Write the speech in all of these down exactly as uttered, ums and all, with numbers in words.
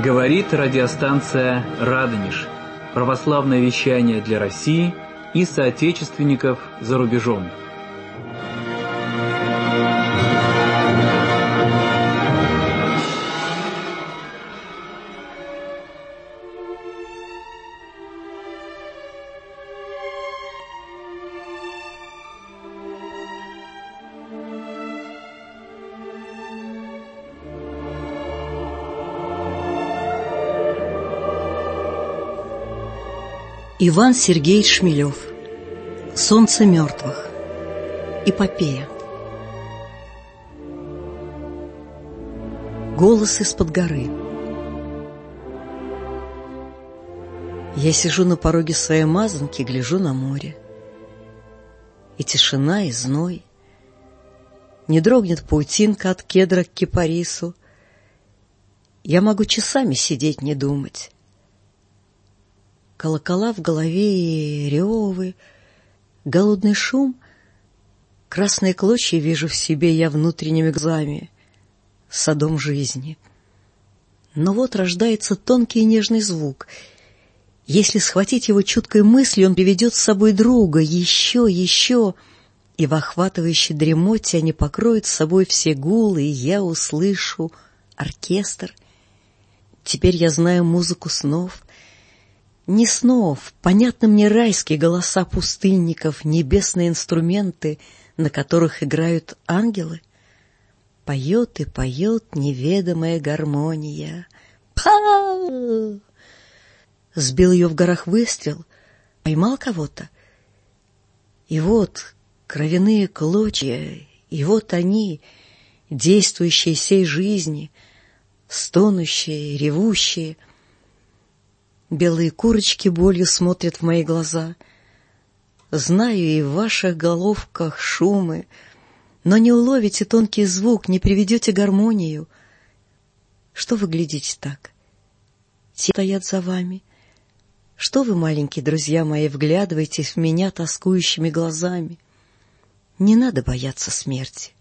Говорит радиостанция «Радонеж». Православное вещание для России и соотечественников за рубежом. Иван Сергеевич Шмелев. Солнце мертвых. Эпопея. Голос из-под горы. Я сижу на пороге своей мазанки, гляжу на море. И тишина, и зной. Не дрогнет паутинка от кедра к кипарису. Я могу часами сидеть, не думать. Колокола в голове и ревы, голодный шум, красные клочья вижу в себе я внутренними глазами, садом жизни. Но вот рождается тонкий и нежный звук. Если схватить его чуткой мыслью, он приведет с собой друга, еще, еще, и в охватывающей дремоте они покроют с собой все гулы, и я услышу оркестр. Теперь я знаю музыку снов. Не снов, понятны мне райские голоса пустынников, небесные инструменты, на которых играют ангелы. Поет и поет неведомая гармония. Па! Сбил ее в горах выстрел, поймал кого-то. И вот кровяные клочья, и вот они, действующие сей жизни, стонущие, ревущие. Белые курочки болью смотрят в мои глаза. Знаю, и в ваших головках шумы, но не уловите тонкий звук, не приведете гармонию. Что вы глядите так? Те стоят за вами. Что вы, маленькие друзья мои, вглядываетесь в меня тоскующими глазами? Не надо бояться смерти.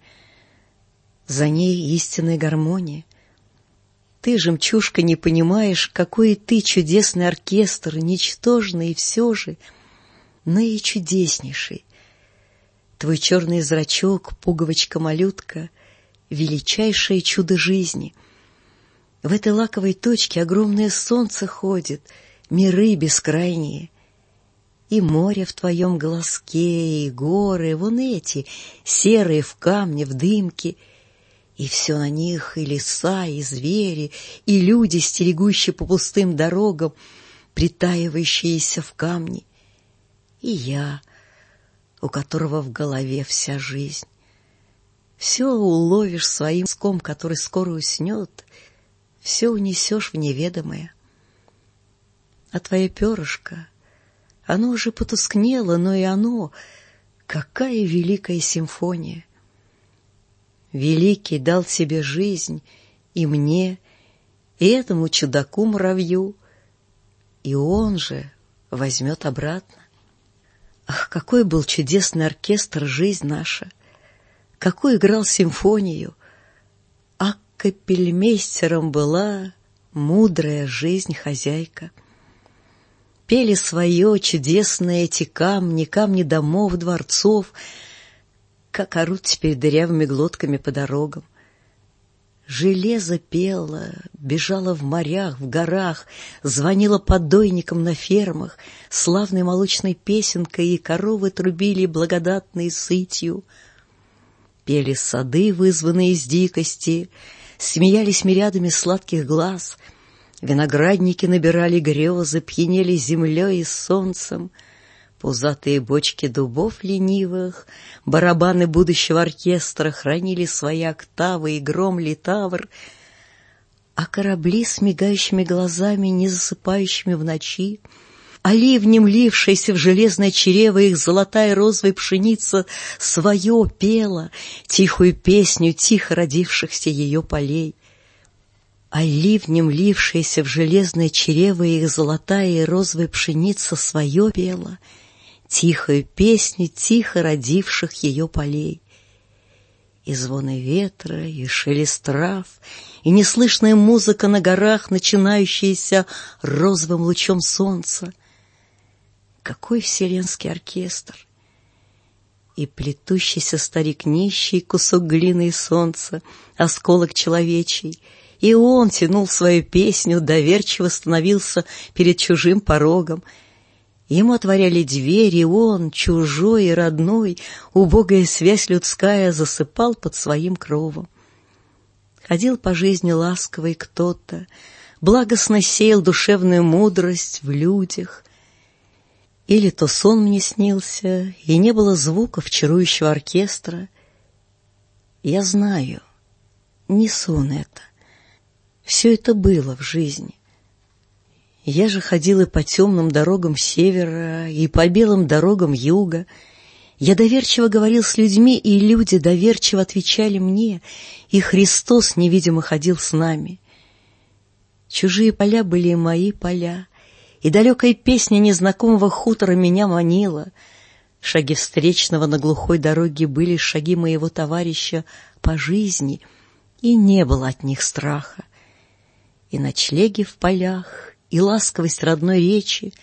За ней истинная гармония. Ты, жемчужка, не понимаешь, какой ты чудесный оркестр, ничтожный и все же, но и чудеснейший. Твой черный зрачок, пуговочка-малютка, величайшее чудо жизни. В этой лаковой точке огромное солнце ходит, миры бескрайние. И море в твоем глазке, и горы, вон эти, серые в камне, в дымке. И все на них, и леса, и звери, и люди, стерегущие по пустым дорогам, притаивающиеся в камне. И я, у которого в голове вся жизнь. Все уловишь своим ском, который скоро уснет, все унесешь в неведомое. А твое перышко, оно уже потускнело, но и оно, какая великая симфония! Великий дал себе жизнь и мне, и этому чудаку-муравью, и он же возьмет обратно. Ах, какой был чудесный оркестр жизнь наша! Какой играл симфонию! А капельмейстером была мудрая жизнь хозяйка. Пели свое чудесные эти камни, камни домов, дворцов, как орут теперь дырявыми глотками по дорогам. Железо пело, бежало в морях, в горах, звонило подойникам на фермах, славной молочной песенкой, и коровы трубили благодатной сытью. Пели сады, вызванные из дикости, смеялись мириадами сладких глаз, виноградники набирали грезы, пьянели землей и солнцем. Пузатые бочки дубов ленивых, барабаны будущего оркестра хранили свои октавы и гром литавр, а корабли с мигающими глазами, не засыпающими в ночи, а ливнем лившаяся в железное чрево их золотая розовая пшеница свое пела, тихую песню тихо родившихся ее полей. А ливнем лившаяся в железное чрево их золотая и розовая пшеница свое пела, тихую песню тихо родивших ее полей. И звоны ветра, и шелест трав, и неслышная музыка на горах, начинающаяся розовым лучом солнца. Какой вселенский оркестр! И плетущийся старик нищий, кусок глины и солнца, осколок человечий, и он тянул свою песню, доверчиво становился перед чужим порогом. Ему отворяли двери, и он, чужой и родной, убогая связь людская, засыпал под своим кровом. Ходил по жизни ласковый кто-то, благостно сеял душевную мудрость в людях. Или то сон мне снился, и не было звуков чарующего оркестра. Я знаю, не сон это. Все это было в жизни. Я же ходил и по темным дорогам севера, и по белым дорогам юга. Я доверчиво говорил с людьми, и люди доверчиво отвечали мне, и Христос невидимо ходил с нами. Чужие поля были и мои поля, и далекая песня незнакомого хутора меня манила. Шаги встречного на глухой дороге были шаги моего товарища по жизни, и не было от них страха. И ночлеги в полях, и ласковость родной речи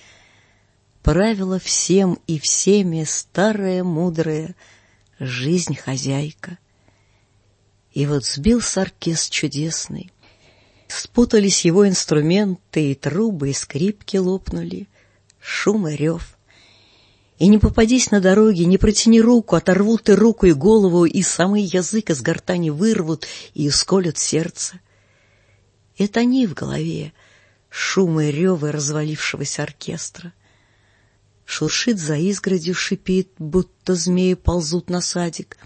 правила всем и всеми старая мудрая жизнь-хозяйка. И вот сбился оркестр чудесный, спутались его инструменты, и трубы, и скрипки лопнули, шум и рев. И не попадись на дороге, не протяни руку, оторвут и руку, и голову, и самый язык из гортани вырвут и исколют сердце. Это они в голове, шум и рёвы развалившегося оркестра. Шуршит за изгородью, шипит, будто змеи ползут на садик.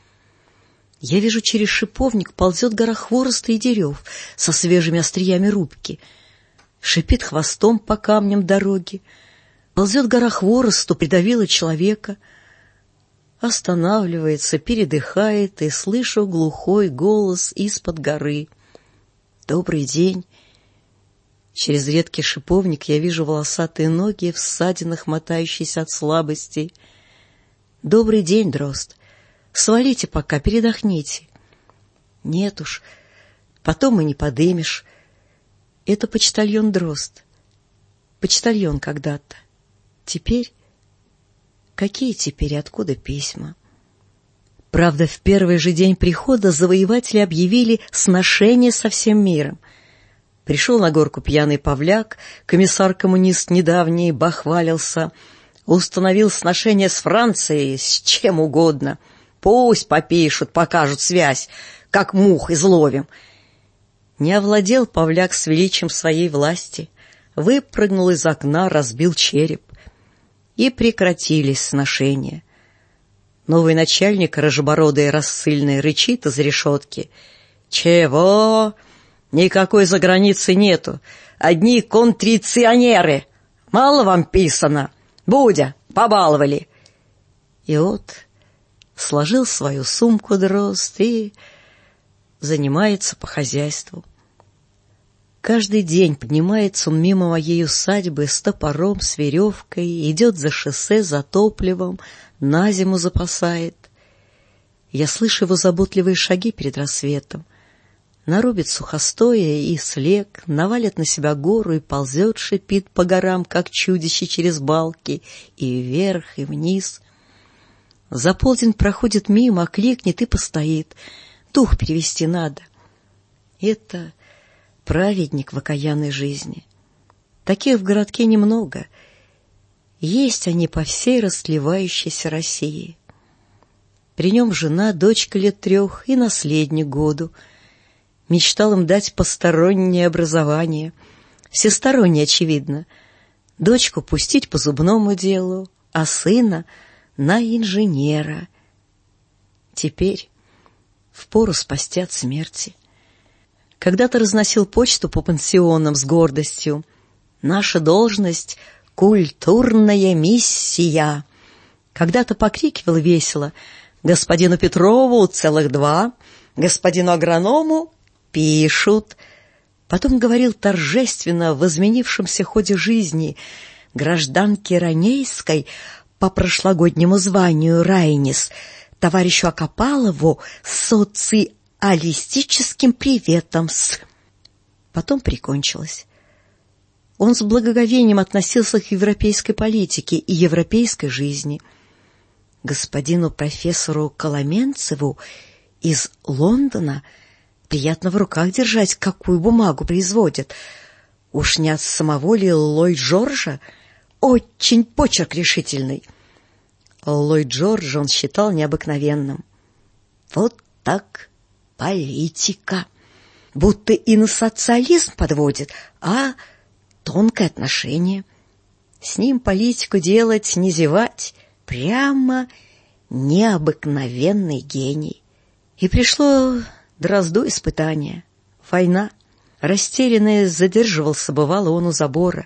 Я вижу, через шиповник ползет гора хвороста и дерев со свежими остриями рубки. Шипит хвостом по камням дороги. Ползет гора хворосту, придавила человека. Останавливается, передыхает, и слышу глухой голос из-под горы. «Добрый день!» Через редкий шиповник я вижу волосатые ноги в ссадинах, мотающиеся от слабости. «Добрый день, дрозд! Свалите пока, передохните». «Нет уж, потом и не подымешь». Это почтальон дрозд. Почтальон когда-то. Теперь? Какие теперь и откуда письма? Правда, в первый же день прихода завоеватели объявили сношение со всем миром. Пришел на горку пьяный повляк, комиссар-коммунист недавний, бахвалился, установил сношение с Францией, с чем угодно. Пусть попишут, покажут связь, как мух изловим. Не овладел повляк с величием своей власти, выпрыгнул из окна, разбил череп. И прекратились сношения. Новый начальник, рыжебородый и рассыльный, рычит из решетки. «Чего? Никакой заграницы нету. Одни контриционеры. Мало вам писано. Будя, побаловали». И вот сложил свою сумку дрозд и занимается по хозяйству. Каждый день поднимается он мимо моей усадьбы с топором, с веревкой, идет за шоссе за топливом, на зиму запасает. Я слышу его заботливые шаги перед рассветом. Нарубит сухостоя и слег, навалит на себя гору и ползет, шипит по горам, как чудище через балки, и вверх, и вниз. За полдень проходит мимо, окликнет и постоит. Дух перевести надо. Это праведник в окаянной жизни. Таких в городке немного. Есть они по всей растлевающейся России. При нем жена, дочка лет трех и наследник году. Мечтал им дать постороннее образование. Всестороннее, очевидно. Дочку пустить по зубному делу, а сына на инженера. Теперь впору спасти от смерти. Когда-то разносил почту по пансионам с гордостью. Наша должность — культурная миссия. Когда-то покрикивал весело: господину Петрову целых два, господину агроному пишут. Потом говорил торжественно в изменившемся ходе жизни: гражданке Ранейской по прошлогоднему званию Райнис товарищу Акопалову с социалистическим приветом. -с. Потом прикончилось. Он с благоговением относился к европейской политике и европейской жизни. Господину профессору Коломенцеву из Лондона приятно в руках держать, какую бумагу производят. Уж не от самого ли Ллойд Джорджа? Очень почерк решительный. Ллойд Джорджа он считал необыкновенным. Вот так политика. Будто и на социализм подводит, а тонкое отношение. С ним политику делать, не зевать. Прямо необыкновенный гений. И пришло Дрозду испытание. Война. Растерянный задерживался, бывало, он у забора.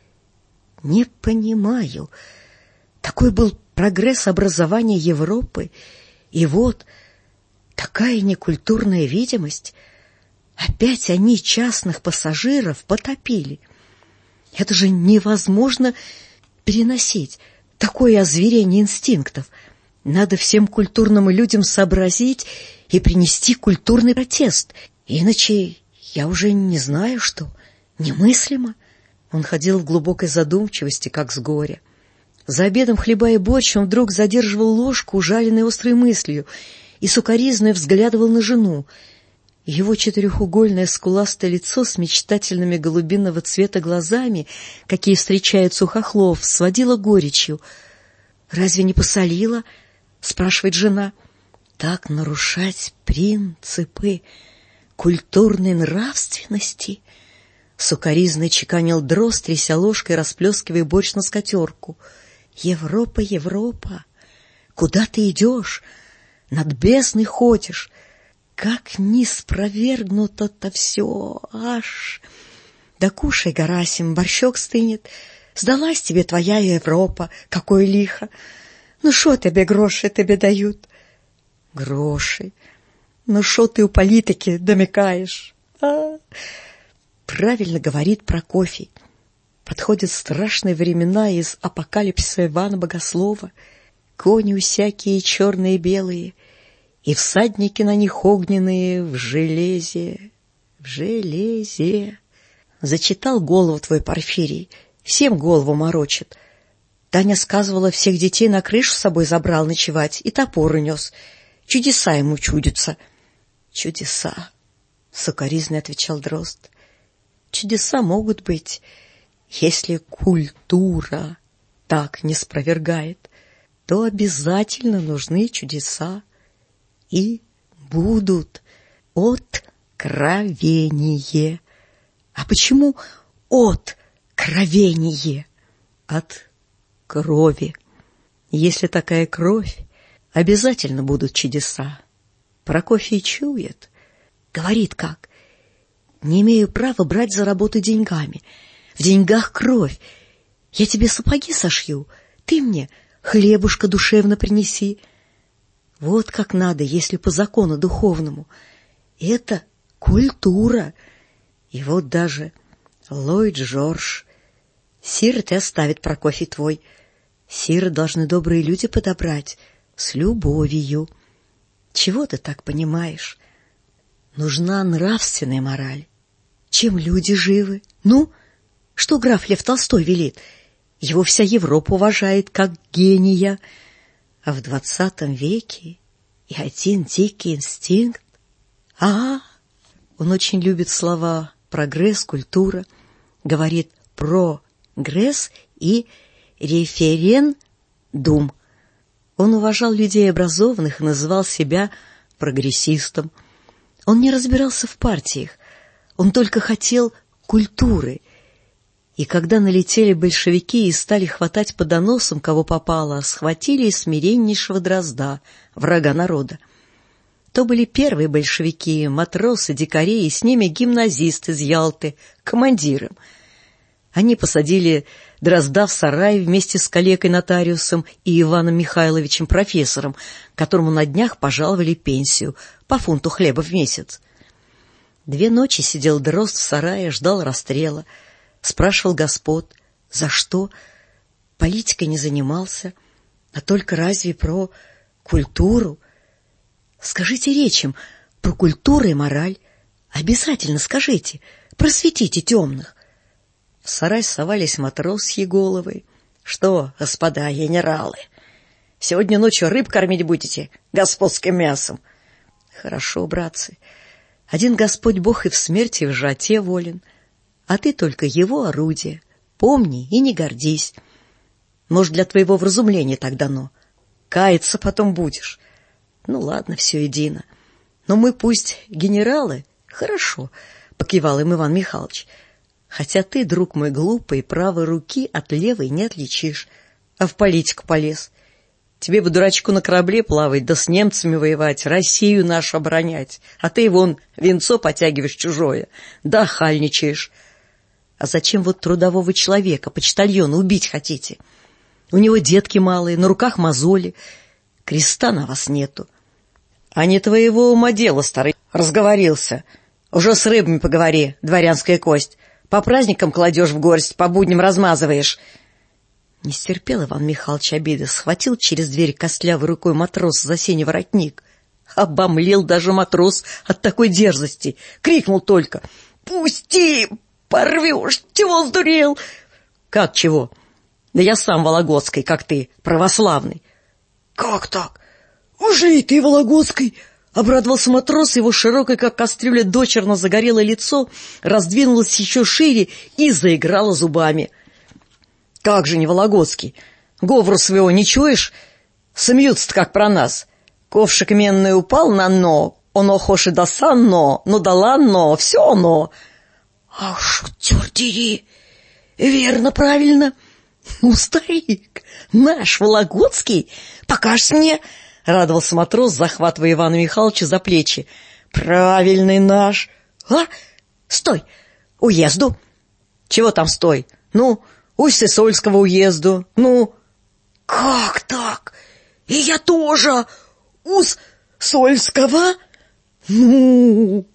Не понимаю. Такой был прогресс образования Европы. И вот такая некультурная видимость. Опять они частных пассажиров потопили. Это же невозможно переносить. Такое озверение инстинктов. Надо всем культурным людям сообразить и принести культурный протест. Иначе я уже не знаю, что. Немыслимо. Он ходил в глубокой задумчивости, как с горя. За обедом, хлебая борщ, он вдруг задерживал ложку, ужаленной острой мыслью, и сукоризно взглядывал на жену. Его четырехугольное скуластое лицо с мечтательными голубиного цвета глазами, какие встречаются у хохлов, сводило горечью. «Разве не посолила?» — спрашивает жена. «Так нарушать принципы культурной нравственности?» Сукоризно чеканил Дрозд, тряся ложкой, расплескивая борщ на скатерку. «Европа, Европа! Куда ты идешь? Над бездной ходишь! Как неспровергнуто-то все! Аж! Да кушай, Гарасим, борщок стынет. Сдалась тебе твоя Европа, какое лихо! Ну шо тебе гроши тебе дают?» «Гроши? Ну шо ты у политики домикаешь?» а? Правильно говорит Прокофий. Подходят страшные времена из апокалипсиса Ивана Богослова. Кони всякие черные и белые, и всадники на них огненные в железе, в железе. Зачитал голову твой Порфирий, всем голову морочит. Таня сказывала, всех детей на крышу с собой забрал ночевать и топор унес. Чудеса ему чудятся. Чудеса, сукоризно отвечал Дрозд. Чудеса могут быть, если культура так не спровергает, то обязательно нужны чудеса. И будут. Откровение. А почему откровение? От крови. Если такая кровь, обязательно будут чудеса. Прокофий чует. Говорит как? Не имею права брать за работу деньгами. В деньгах кровь. Я тебе сапоги сошью, ты мне хлебушка душевно принеси. Вот как надо, если по закону духовному. Это культура. И вот даже Ллойд Джордж. Сирот и оставит Прокофий твой. Сирот должны добрые люди подобрать с любовью. Чего ты так понимаешь? Нужна нравственная мораль. Чем люди живы? Ну, что граф Лев Толстой велит? Его вся Европа уважает как гения. А в двадцатом веке и один дикий инстинкт. Ага, он очень любит слова прогресс, культура. Говорит прогресс и референдум. Он уважал людей образованных и называл себя прогрессистом. Он не разбирался в партиях. Он только хотел культуры. И когда налетели большевики и стали хватать по доносам, кого попало, схватили и смиреннейшего Дрозда, врага народа. То были первые большевики, матросы, дикари, и с ними гимназист из Ялты, командиром. Они посадили Дрозда в сарай вместе с коллегой-нотариусом и Иваном Михайловичем, профессором, которому на днях пожаловали пенсию по фунту хлеба в месяц. Две ночи сидел Дрозд в сарае, ждал расстрела. Спрашивал господ, за что? Политикой не занимался, а только разве про культуру? Скажите речим про культуру и мораль. Обязательно скажите, просветите темных. В сарай совались матросьи головы. Что, господа генералы, сегодня ночью рыб кормить будете господским мясом? Хорошо, братцы. Один Господь Бог и в смерти, и в жате волен, а ты только его орудие. Помни и не гордись. Может, для твоего вразумления так дано. Каяться потом будешь. Ну, ладно, все едино. Но мы пусть генералы. Хорошо, покивал им Иван Михайлович. Хотя ты, друг мой глупый, правой руки от левой не отличишь, а в политику полез. Тебе бы, дурачку, на корабле плавать, да с немцами воевать, Россию нашу оборонять. А ты, вон, венцо потягиваешь чужое, да хальничаешь. А зачем вот трудового человека, почтальона, убить хотите? У него детки малые, на руках мозоли, креста на вас нету. А не твоего ума дело, старый, разговорился. Уже с рыбами поговори, дворянская кость. По праздникам кладешь в горсть, по будням размазываешь. Не стерпел Иван Михайлович обиды, схватил через дверь костлявой рукой матрос за синий воротник. Обомлел даже матрос от такой дерзости. Крикнул только: «Пусти! Порвешь! Чего сдурел?» «Как чего? Да я сам вологодский, как ты, православный». «Как так? Уже и ты вологодский?» Обрадовался матрос, его широкое, как кастрюля, дочерно загорелое лицо раздвинулось еще шире и заиграло зубами. «Как же не вологодский? Говору своего не чуешь? Смеются-то как про нас. Ковшик менный упал на но, оно хоши да санно, но дала но, все оно». «Ах, шутер дери! Верно, правильно. Ну, старик, наш вологодский, покажешь мне?» — радовался матрос, захватывая Ивана Михайловича за плечи. «Правильный наш. А? Стой! Уезду!» «Чего там стой? Ну, Усть-Сысольского уезду. Ну...» «Как так? И я тоже! Усть-Сольского? Ну,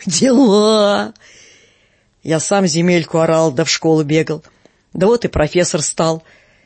дела!» Я сам земельку орал, да в школу бегал. Да вот и профессор стал.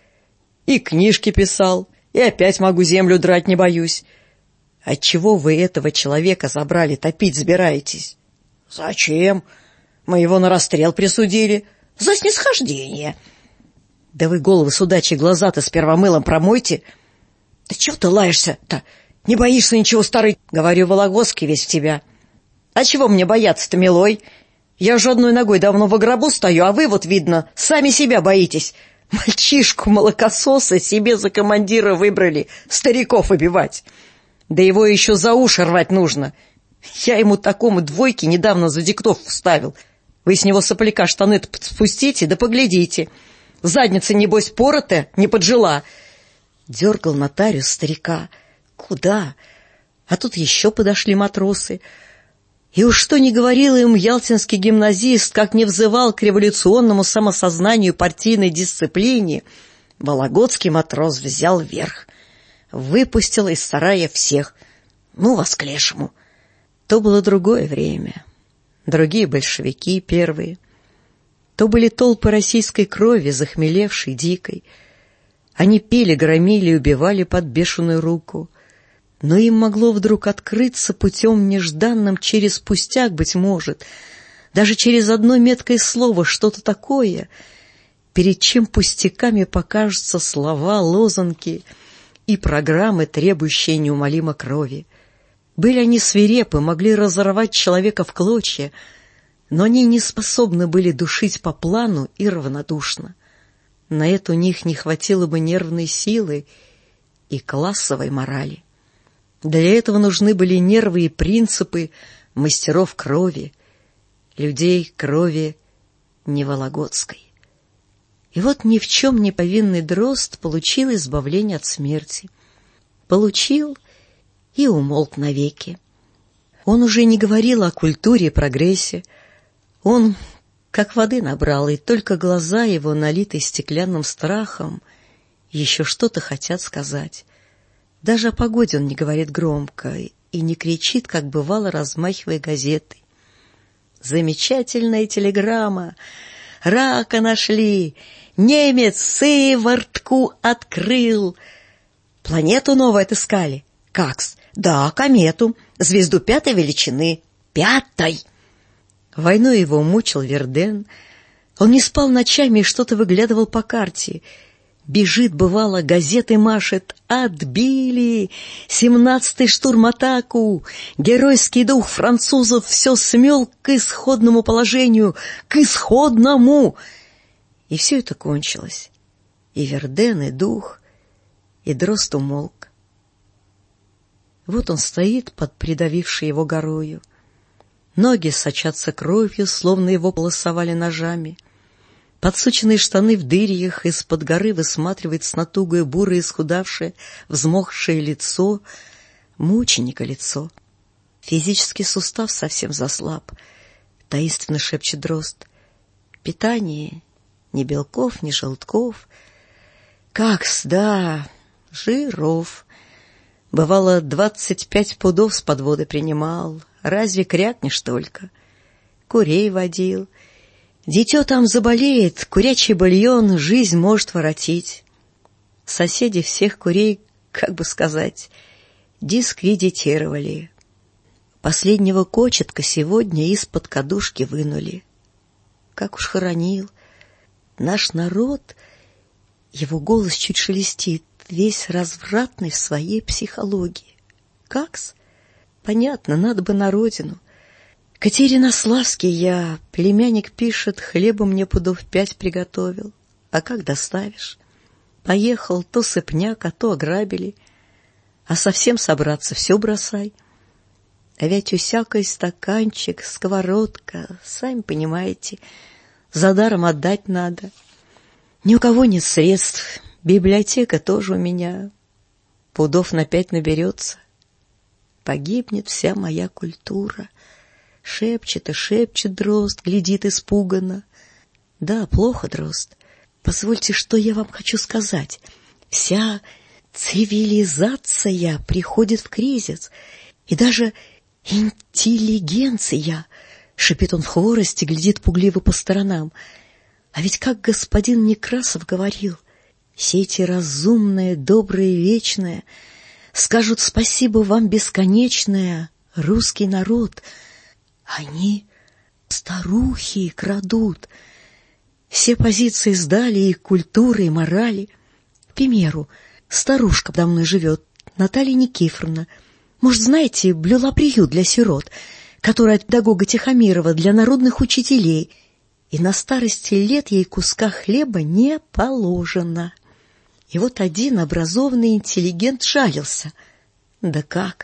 И книжки писал. И опять могу землю драть, не боюсь. Отчего вы этого человека забрали, топить собираетесь? Зачем? Мы его на расстрел присудили. За снисхождение. Да вы головы судачьи, глаза-то сперва мылом промойте. Да чего ты лаешься-то? Не боишься ничего, старый? Говорю, вологодский весь в тебя. А чего мне бояться-то, милой? Я же одной ногой давно в гробу стою, а вы, вот видно, сами себя боитесь. Мальчишку-молокососа себе за командира выбрали, стариков убивать. Да его еще за уши рвать нужно. Я ему такому двойки недавно за диктовку ставил. Вы с него сопляка штаны-то спустите, да поглядите. Задница, небось, порота, не поджила. Дергал нотариус старика. Куда? А тут еще подошли матросы. И уж что ни говорил им ялтинский гимназист, как не взывал к революционному самосознанию партийной дисциплине, вологодский матрос взял верх, выпустил из сарая всех, ну, вас к лешему. То было другое время, другие большевики первые, то были толпы российской крови, захмелевшей, дикой. Они пили, громили и убивали под бешеную руку. Но им могло вдруг открыться путем нежданным через пустяк, быть может, даже через одно меткое слово, что-то такое, перед чем пустяками покажутся слова, лозунги и программы, требующие неумолимо крови. Были они свирепы, могли разорвать человека в клочья, но они не способны были душить по плану и равнодушно. На это у них не хватило бы нервной силы и классовой морали. Для этого нужны были нервы и принципы мастеров крови, людей крови не вологодской. И вот ни в чем не повинный дрозд получил избавление от смерти. Получил и умолк навеки. Он уже не говорил о культуре и прогрессе. Он как воды набрал, и только глаза его, налитые стеклянным страхом, еще что-то хотят сказать. Даже о погоде он не говорит громко и не кричит, как бывало, размахивая газетой. Замечательная телеграмма. Рака нашли. Немец сыворотку открыл. Планету новую отыскали. Какс? Да, комету, звезду пятой величины. Пятой! Войной его мучил Верден. Он не спал ночами и что-то выглядывал по карте. Бежит, бывало, газеты машет. Отбили! Семнадцатый штурм-атаку! Геройский дух французов все смел к исходному положению. К исходному! И все это кончилось. И Верден, и дух, и дрозд умолк. Вот он стоит под придавившей его горою. Ноги сочатся кровью, словно его полосовали ножами. Подсученные штаны в дырьях из-под горы высматривает с натугой бурое, исхудавшее, взмокшее лицо, мученика лицо. Физический сустав совсем заслаб, таинственно шепчет дрозд. Питание ни белков, ни желтков. Как-с, да, жиров. Бывало, двадцать пять пудов с подводы принимал. Разве крякнешь только? Курей водил. Дитё там заболеет, курячий бульон жизнь может воротить. Соседи всех курей, как бы сказать, дискредитировали. Последнего кочетка сегодня из-под кадушки вынули. Как уж хоронил. Наш народ, его голос чуть шелестит, весь развратный в своей психологии. Как-с? Понятно, надо бы на родину. Катеринославский я, племянник пишет, хлеба мне пудов пять приготовил. А как доставишь? Поехал, то сыпняк, а то ограбили. А совсем собраться все бросай. А ведь усякой стаканчик, сковородка, сами понимаете, за даром отдать надо. Ни у кого нет средств, библиотека тоже у меня. Пудов на пять наберется. Погибнет вся моя культура. Шепчет и шепчет дрозд, глядит испуганно. Да, плохо, дрозд. Позвольте, что я вам хочу сказать. Вся цивилизация приходит в кризис. И даже интеллигенция, шипит он в хворости, глядит пугливо по сторонам. А ведь как господин Некрасов говорил, все эти разумные, добрые, вечные скажут спасибо вам бесконечное, русский народ. Они старухи крадут. Все позиции сдали, и культуры, и морали. К примеру, старушка подо мной живет, Наталья Никифоровна. Может, знаете, блюла приют для сирот, который от педагога Тихомирова для народных учителей. И на старости лет ей куска хлеба не положено. И вот один образованный интеллигент жалился. Да как?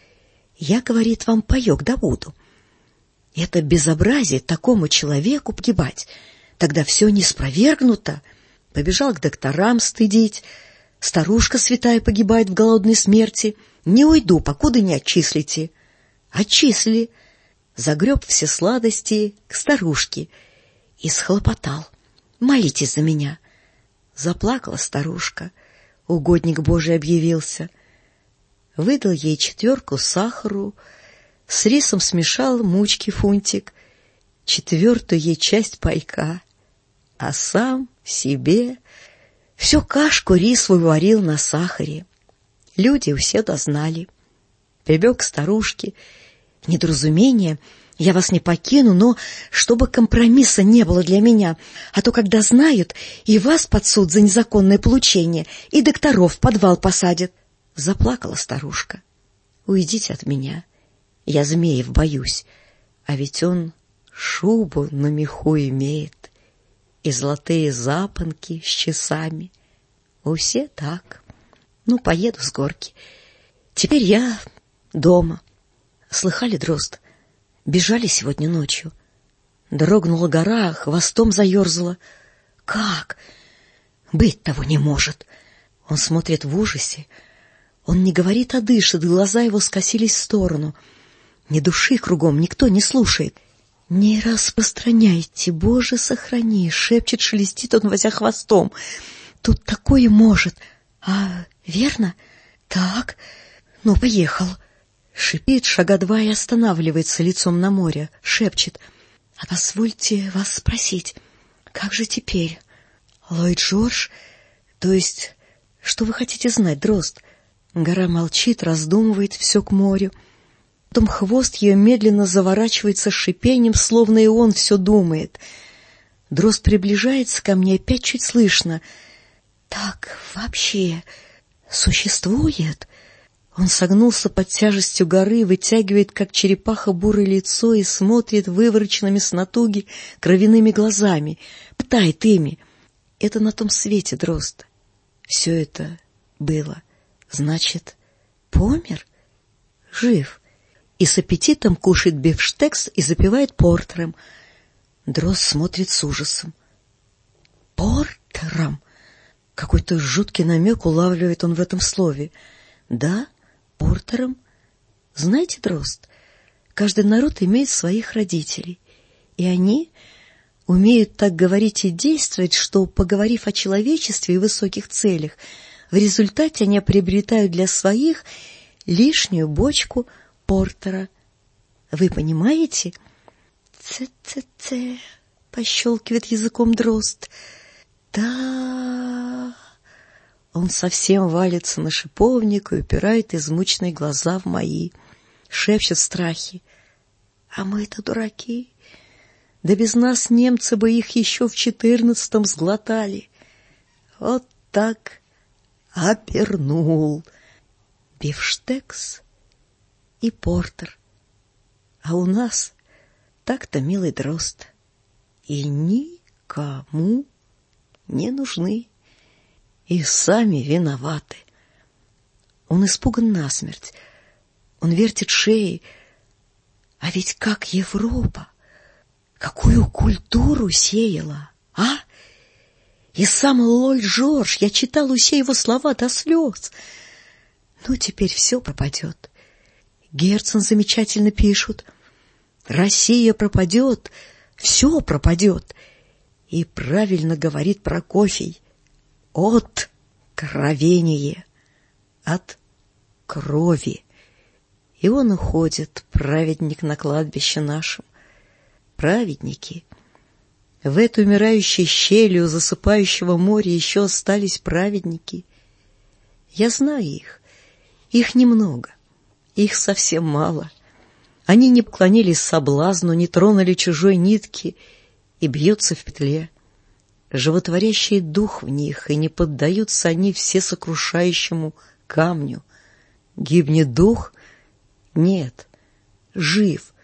Я, говорит, вам паёк добуду. Это безобразие такому человеку погибать. Тогда все не спровергнуто. Побежал к докторам стыдить. Старушка святая погибает в голодной смерти. Не уйду, покуда не отчислите. Отчислили. Загреб все сладости к старушке и схлопотал. Молитесь за меня. Заплакала старушка. Угодник Божий объявился. Выдал ей четверку сахару, с рисом смешал мучки фунтик, четвертую ей часть пайка, а сам себе всю кашку рисовую варил на сахаре. Люди все дознали. Прибег к старушке. Недоразумение, я вас не покину, но чтобы компромисса не было для меня, а то, когда знают, и вас под суд за незаконное получение, и докторов в подвал посадят. Заплакала старушка. Уйдите от меня, я змеев боюсь, а ведь он шубу на меху имеет и золотые запонки с часами. У все так. Ну, поеду с горки. Теперь я дома. Слыхали, дрозд? Бежали сегодня ночью. Дрогнула гора, хвостом заерзала. Как? Быть того не может. Он смотрит в ужасе. Он не говорит, а дышит, глаза его скосились в сторону. Ни души кругом, никто не слушает. «Не распространяйте, Боже, сохрани!» — шепчет, шелестит он, возя хвостом. «Тут такое может. А верно? Так, ну, поехал». Шипит, шага два и останавливается лицом на море. Шепчет. «А позвольте вас спросить, как же теперь? Ллойд Джордж? То есть, что вы хотите знать, дрозд? Гора молчит, раздумывает, все к морю. Потом хвост ее медленно заворачивается с шипением, словно и он все думает. Дрозд приближается ко мне, опять чуть слышно. Так вообще существует? Он согнулся под тяжестью горы, вытягивает, как черепаха, бурое лицо и смотрит вывороченными с натуги кровяными глазами, птает ими. Это на том свете, Дрозд. Все это было. Значит, помер? Жив. И с аппетитом кушает бифштекс и запивает портером. Дрозд смотрит с ужасом. Портером? Какой-то жуткий намек улавливает он в этом слове. Да, портером. Знаете, Дрозд, каждый народ имеет своих родителей, и они умеют так говорить и действовать, что, поговорив о человечестве и высоких целях, в результате они приобретают для своих лишнюю бочку портера. Вы понимаете? Ц-ц-ц, пощелкивает языком Дрозд. Да... Он совсем валится на шиповник и упирает измученные глаза в мои. Шепчет в страхе. А мы-то дураки. Да без нас немцы бы их еще в четырнадцатом сглотали. Вот так опернул. Бифштекс и портер. А у нас так-то, милый Дрозд, и никому не нужны. И сами виноваты. Он испуган насмерть. Он вертит шеей. А ведь как Европа, какую культуру сеяла, а? И сам Ллойд Жорж, я читал у все его слова до слез. Ну, теперь все пропадет. Герцен замечательно пишут. Россия пропадет, все пропадет. И правильно говорит Прокофий. От кровения, от крови. И он уходит, праведник на кладбище нашем. Праведники. В этой умирающей щели у засыпающего моря еще остались праведники. Я знаю их. Их немного. Их совсем мало. Они не поклонились соблазну, не тронули чужой нитки и бьются в петле. Животворящий дух в них, и не поддаются они всесокрушающему камню. Гибнет дух? Нет, жив.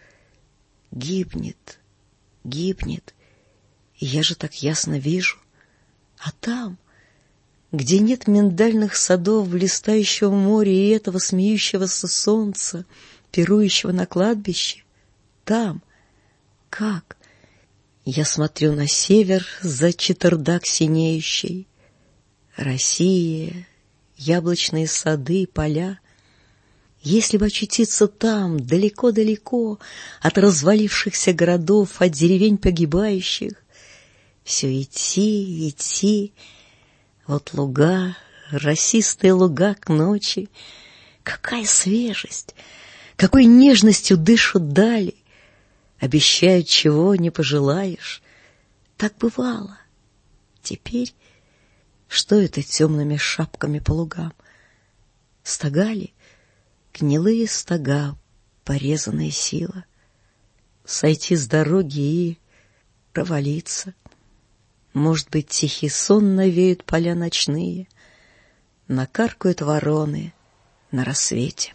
Гибнет, гибнет. И я же так ясно вижу. А там, где нет миндальных садов, блистающего моря и этого смеющегося солнца, пирующего на кладбище, там, как? Я смотрю на север за четырдак синеющий. Россия, яблочные сады, поля. Если бы очутиться там, далеко-далеко, от развалившихся городов, от деревень погибающих, все идти, идти, вот луга, росистые луга к ночи. Какая свежесть, какой нежностью дышат дали. Обещают, чего не пожелаешь. Так бывало. Теперь что это темными шапками по лугам? Стога ли? Гнилые стога, порезанная сила. Сойти с дороги и провалиться. Может быть, тихий сон навеют поля ночные, накаркают вороны на рассвете.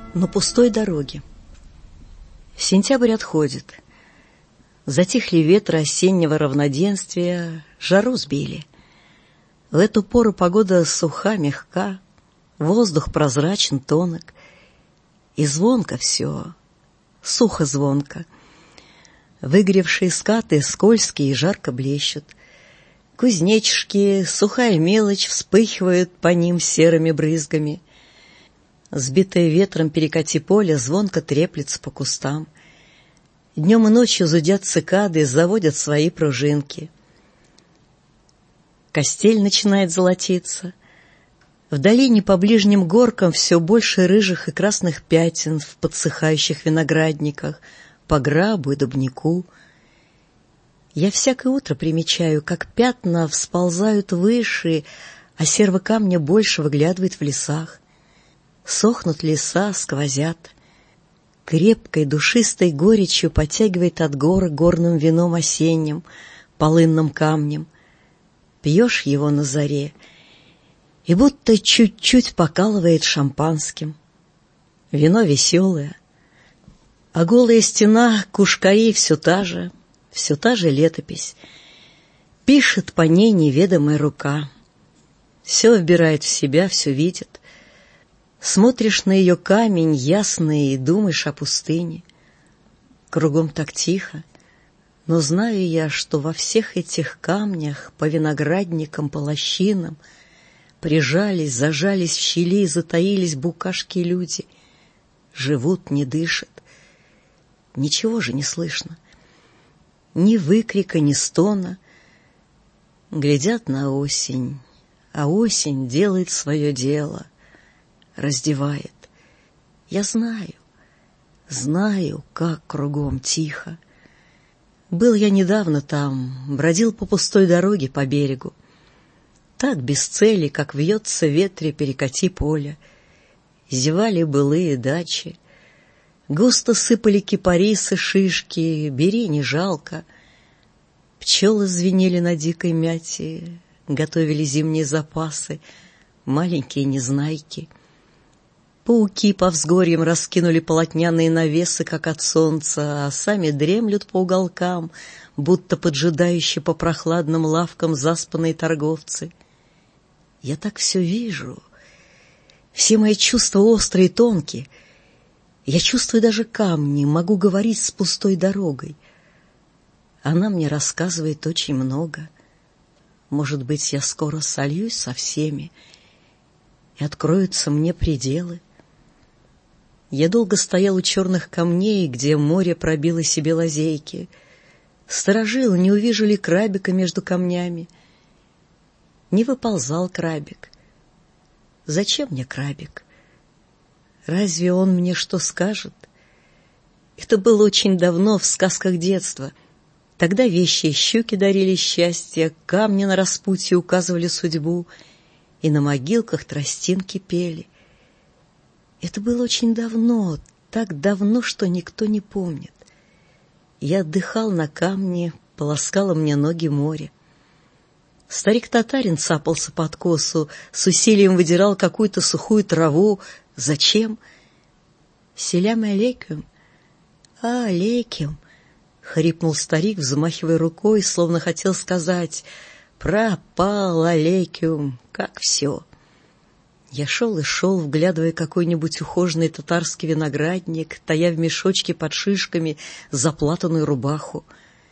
На пустой дороге. Сентябрь отходит. Затихли ветры осеннего равноденствия, жару сбили. В эту пору погода суха, мягка, воздух прозрачен, тонок. И звонко все, сухо-звонко. Выгоревшие скаты скользкие и жарко блещут. Кузнечишки, сухая мелочь вспыхивают по ним серыми брызгами. Сбитое ветром перекати поле звонко треплется по кустам. Днем и ночью зудят цикады, заводят свои пружинки. Костель начинает золотиться. В долине по ближним горкам все больше рыжих и красных пятен в подсыхающих виноградниках, по грабу и дубнику. Я всякое утро примечаю, как пятна всползают выше, а серого камня больше выглядывает в лесах. Сохнут леса, сквозят. Крепкой душистой горечью потягивает от гора горным вином осенним, полынным камнем. Пьешь его на заре, и будто чуть-чуть покалывает шампанским. Вино веселое, а голая стена Кушкаи все та же, все та же летопись. Пишет по ней неведомая рука. Все вбирает в себя, все видит. Смотришь на ее камень ясный и думаешь о пустыне. Кругом так тихо, но знаю я, что во всех этих камнях, по виноградникам, по лощинам, прижались, зажались в щели, затаились букашки люди. Живут, не дышат. Ничего же не слышно. Ни выкрика, ни стона. Глядят на осень, а осень делает свое дело. Раздевает. Я знаю, знаю, как кругом тихо. Был я недавно там, бродил по пустой дороге по берегу. Так без цели, как вьется в ветре перекати поле. Зевали былые дачи. Густо сыпали кипарисы, шишки, бери, не жалко. Пчелы звенели на дикой мяте, готовили зимние запасы, маленькие незнайки. Пауки по взгорьям раскинули полотняные навесы, как от солнца, а сами дремлют по уголкам, будто поджидающие по прохладным лавкам заспанные торговцы. Я так все вижу. Все мои чувства острые и тонкие. Я чувствую даже камни, могу говорить с пустой дорогой. Она мне рассказывает очень много. Может быть, я скоро сольюсь со всеми, и откроются мне пределы. Я долго стоял у черных камней, где море пробило себе лазейки. Сторожил, не увижу ли крабика между камнями. Не выползал крабик. Зачем мне крабик? Разве он мне что скажет? Это было очень давно, в сказках детства. Тогда вещи щуки дарили счастье, камни на распутье указывали судьбу, и на могилках тростинки пели. Это было очень давно, так давно, что никто не помнит. Я отдыхал на камне, полоскало мне ноги море. Старик-татарин цапался под косу, с усилием выдирал какую-то сухую траву. Зачем? «Селям алейкум». «А, алейкум», — хрипнул старик, взмахивая рукой, словно хотел сказать: «Пропал алейкум, как все». Я шел и шел, вглядывая какой-нибудь ухоженный татарский виноградник, тая в мешочке под шишками заплатанную рубаху.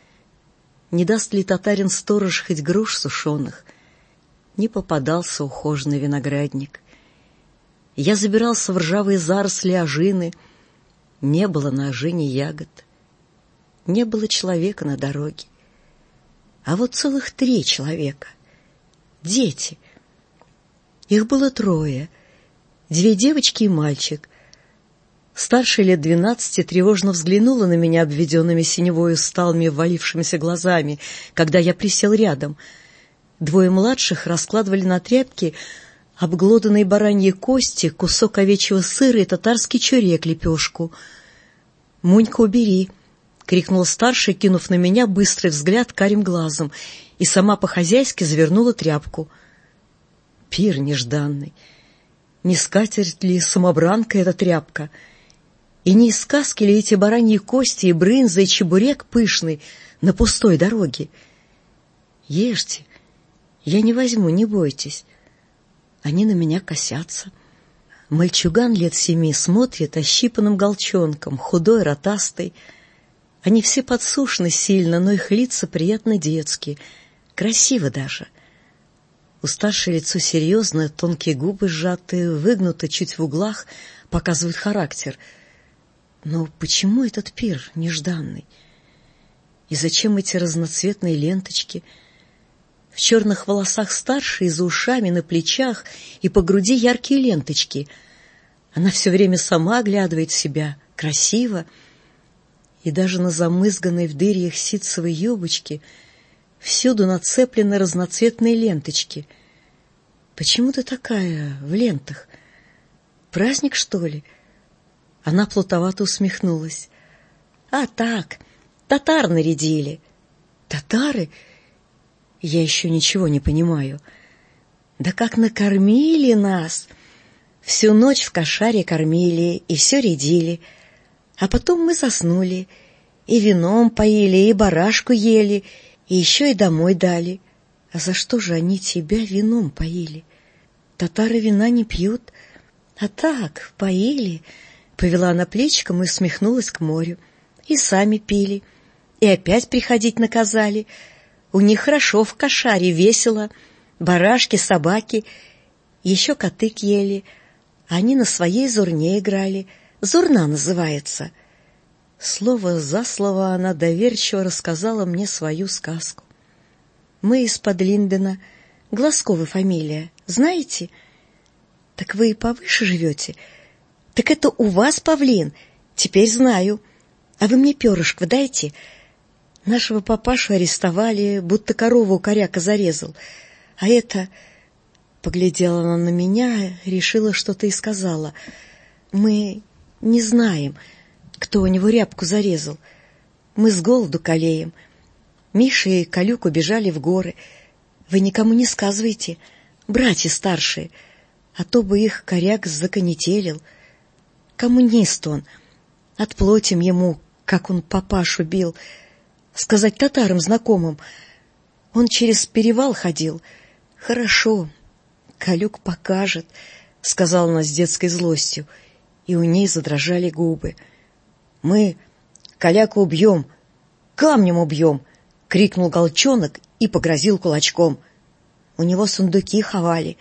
Не даст ли татарин-сторож хоть груш сушеных? Не попадался ухоженный виноградник. Я забирался в ржавые заросли ожины. Не было на ожине ягод. Не было человека на дороге. А вот целых три человека. Дети. Их было трое. Две девочки и мальчик. Старшая лет двенадцати тревожно взглянула на меня обведенными синевою сталыми ввалившимися глазами, когда я присел рядом. Двое младших раскладывали на тряпке обглоданные бараньи кости, кусок овечьего сыра и татарский чурек лепешку. «Мунька, убери!» — крикнула старшая, кинув на меня быстрый взгляд карим глазом, и сама по-хозяйски завернула тряпку. Пир нежданный. Не скатерть ли самобранка эта тряпка? И не из сказки ли эти бараньи кости и брынза, и чебурек пышный на пустой дороге? Ешьте, я не возьму, не бойтесь. Они на меня косятся. Мальчуган лет семи смотрит ощипанным голчонком, худой, ротастый. Они все подсушены сильно, но их лица приятно детские, красиво даже. У старшей лицо серьезное, тонкие губы сжатые, выгнуты чуть в углах, показывают характер. Но почему этот пир нежданный? И зачем эти разноцветные ленточки? В черных волосах старшей, за ушами, на плечах и по груди яркие ленточки. Она все время сама оглядывает себя, красиво. И даже на замызганной в дырьях ситцевой юбочке всюду нацеплены разноцветные ленточки. Почему ты такая в лентах? Праздник, что ли? Она плутовато усмехнулась. А так, татар нарядили. Татары? Я еще ничего не понимаю. Да как накормили нас! Всю ночь в кошаре кормили и все рядили. А потом мы заснули. И вином поили, и барашку ели, и еще и домой дали. А за что же они тебя вином поили? Татары вина не пьют. А так, поили. Повела она плечиком и усмехнулась к морю. И сами пили. И опять приходить наказали. У них хорошо в кошаре, весело. Барашки, собаки. Еще котык ели. Они на своей зурне играли. Зурна называется. Слово за слово она доверчиво рассказала мне свою сказку. Мы из-под Линдена, Глазковы фамилия, знаете? Так вы и повыше живете? Так это у вас павлин? Теперь знаю. А вы мне перышко дайте. Нашего папашу арестовали, будто корову у коряка зарезал. А это... Поглядела она на меня, решила что-то и сказала. Мы не знаем, кто у него рябку зарезал. Мы с голоду калеем. Миша и Калюк убежали в горы. Вы никому не сказывайте, братья старшие, а то бы их коряк законетелил. Коммунист он. Отплатим ему, как он папашу бил. Сказать татарам знакомым. Он через перевал ходил. Хорошо, Калюк покажет, сказала она с детской злостью, и у ней задрожали губы. Мы Каляка убьем, камнем убьем, крикнул голчонок и погрозил кулачком. У него сундуки ховали.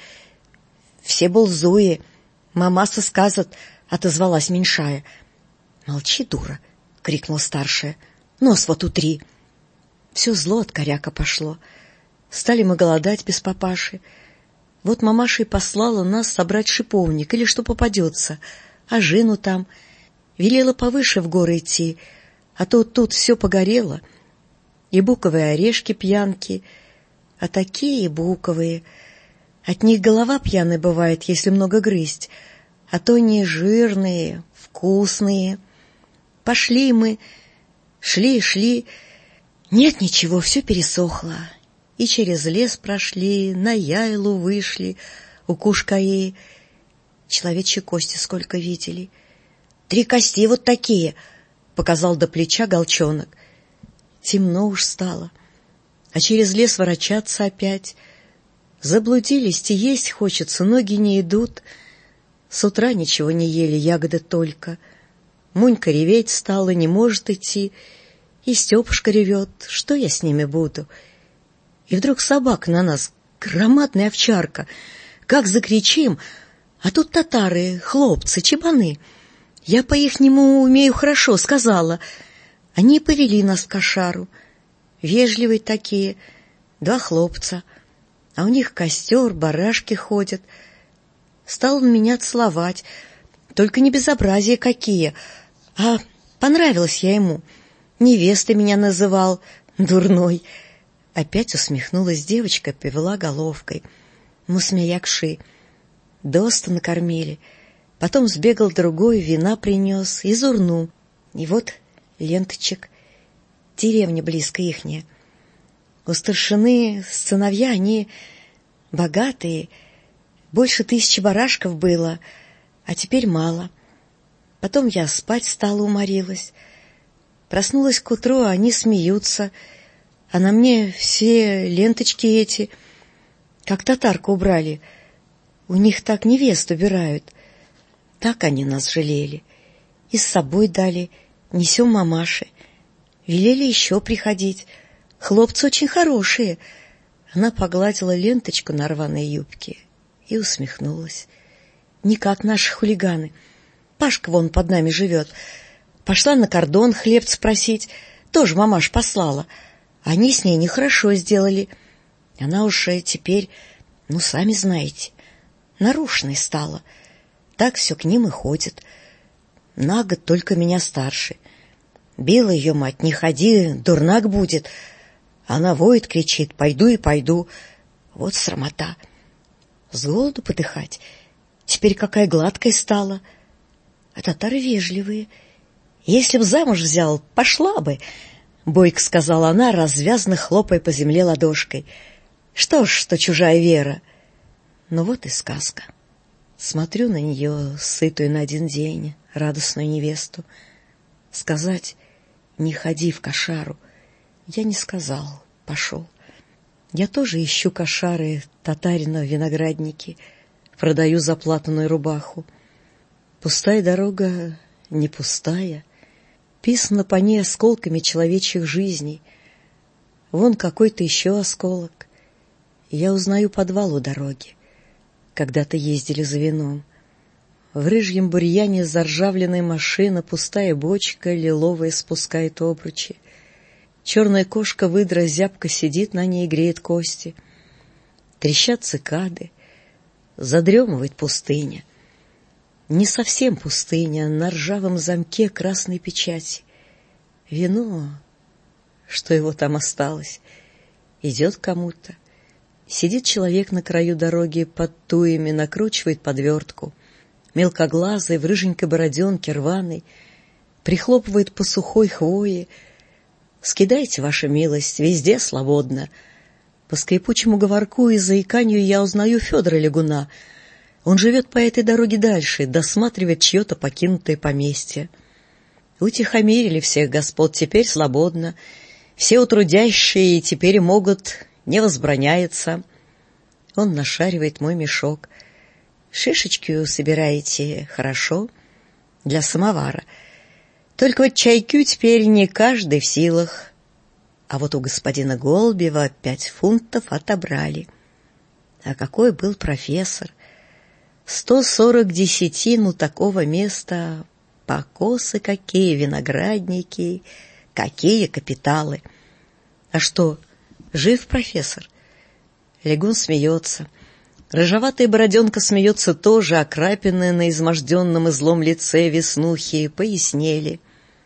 Все болзуи. Мамаса сказат, отозвалась меньшая. Молчи, дура, крикнула старшая. Нос вот утри. Все зло от коряка пошло. Стали мы голодать без папаши. Вот мамаша и послала нас собрать шиповник или что попадется, а жину там. Велела повыше в горы идти, а то тут все погорело. И буковые орешки пьянки, а такие буковые. От них голова пьяная бывает, если много грызть, а то не жирные, вкусные. Пошли мы, шли, шли. Нет ничего, все пересохло. И через лес прошли, на яйлу вышли, у Кушкаи. Человечьи кости сколько видели. Три кости вот такие, показал до плеча голчонок. Темно уж стало, а через лес ворочаться опять. Заблудились, и есть хочется, ноги не идут. С утра ничего не ели, ягоды только. Мунька реветь стала, не может идти. И Степушка ревет, что я с ними буду? И вдруг собака на нас, громадная овчарка. Как закричим, а тут татары, хлопцы, чебаны. Я по-ихнему умею хорошо, сказала. Они повели нас в кошару. Вежливые такие, два хлопца. А у них костер, барашки ходят. Стал он меня целовать. Только не безобразие какие, а понравилась я ему. Невестой меня называл, дурной. Опять усмехнулась девочка, повела головкой. Мусмеякши. Доста накормили. Потом сбегал другой, вина принес и зурну. И вот ленточек. Деревня близко ихняя. У старшины сыновья, они богатые. Больше тысячи барашков было, а теперь мало. Потом я спать стала, уморилась. Проснулась к утру, а они смеются, а на мне все ленточки эти, как татарку убрали. У них так невест убирают. Так они нас жалели. И с собой дали, несем мамаше. Велели еще приходить. Хлопцы очень хорошие. Она погладила ленточку на рваной юбке и усмехнулась. Не как наши хулиганы. Пашка вон под нами живет. Пошла на кордон хлеб спросить. Тоже мамаш послала. Они с ней нехорошо сделали. Она уж теперь, ну, сами знаете, нарушенной стала. Так все к ним и ходит. На год только меня старше. Била ее мать: не ходи, дурнак будет. Она воет, кричит: пойду и пойду. Вот срамота. С голоду подыхать. Теперь какая гладкая стала. А татары вежливые. Если б замуж взял, пошла бы, — бойко сказала она, развязно хлопая по земле ладошкой. Что ж, что чужая вера. Ну вот и сказка. Смотрю на нее, сытую на один день, радостную невесту. Сказать: не ходи в кошару. Я не сказал, пошел. Я тоже ищу кошары татарина в винограднике, продаю заплатанную рубаху. Пустая дорога не пустая, писана по ней осколками человечьих жизней. Вон какой-то еще осколок. Я узнаю подвал у дороги. Когда-то ездили за вином. В рыжьем бурьяне заржавленная машина, пустая бочка лиловая спускает обручи. Черная кошка-выдра зябко сидит на ней и греет кости. Трещат цикады, задремывает пустыня. Не совсем пустыня, на ржавом замке красной печати. Вино, что его там осталось, идет кому-то. Сидит человек на краю дороги под туями, накручивает подвертку. Мелкоглазый, в рыженькой бороденке рваной, прихлопывает по сухой хвое. Скидайте, ваша милость, везде свободно. По скрипучему говорку и заиканию я узнаю Федора Лягуна. Он живет по этой дороге дальше, досматривает чье-то покинутое поместье. Утихомирили всех господ, теперь свободно. Все утрудящие теперь могут, не возбраняется. Он нашаривает мой мешок. Шишечки собираете, хорошо, для самовара. Только вот чайку теперь не каждый в силах. А вот у господина Голубева пять фунтов отобрали. А какой был профессор! Сто сорок десятин у такого места, покосы какие, виноградники, какие капиталы. А что, жив профессор? Лягун смеется. Рыжеватая бороденка смеется тоже, а крапины на изможденном и злом лице веснухи пояснели.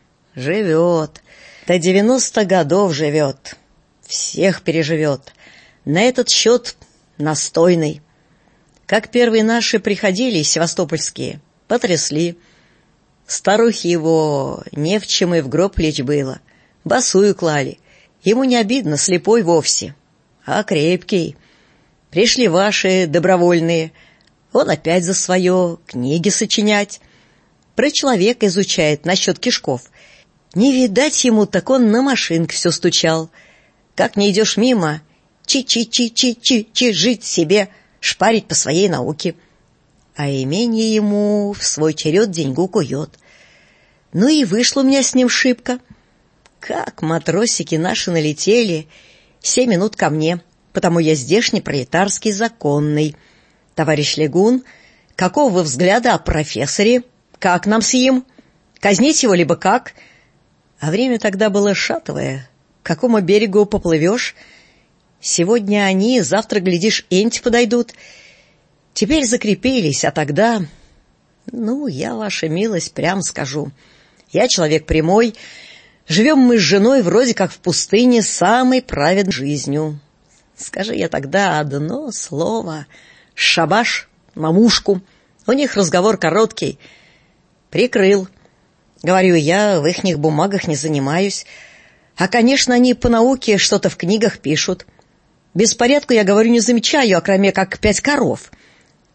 Живет. До девяноста годов живет. Всех переживет. На этот счет настойный. Как первые наши приходили, севастопольские, потрясли. Старухи его не в чем и в гроб лечь было. Босую клали. Ему не обидно, слепой вовсе, а крепкий. Пришли ваши добровольные. Он опять за свое, книги сочинять. Про человека изучает насчет кишков. Не видать ему, так он на машинке все стучал. Как не идешь мимо, чи-чи-чи-чи-чи-чи, жить себе, шпарить по своей науке. А имение ему в свой черед деньгу кует. Ну и вышло у меня с ним шибко. Как матросики наши налетели, семь минут ко мне, потому я здешний пролетарский законный. Товарищ Лягун, какого вы взгляда о профессоре? Как нам с ним? Казнить его либо как? А время тогда было шатовое. К какому берегу поплывешь? Сегодня они, завтра, глядишь, энти подойдут. Теперь закрепились, а тогда... Ну, я, ваша милость, прям скажу. Я человек прямой. Живем мы с женой вроде как в пустыне самой праведной жизнью. Скажи я тогда одно слово. Шабаш, мамушку. У них разговор короткий. Прикрыл. Говорю, я в ихних бумагах не занимаюсь. А, конечно, они по науке что-то в книгах пишут. Беспорядку, я говорю, не замечаю, окроме как пять коров.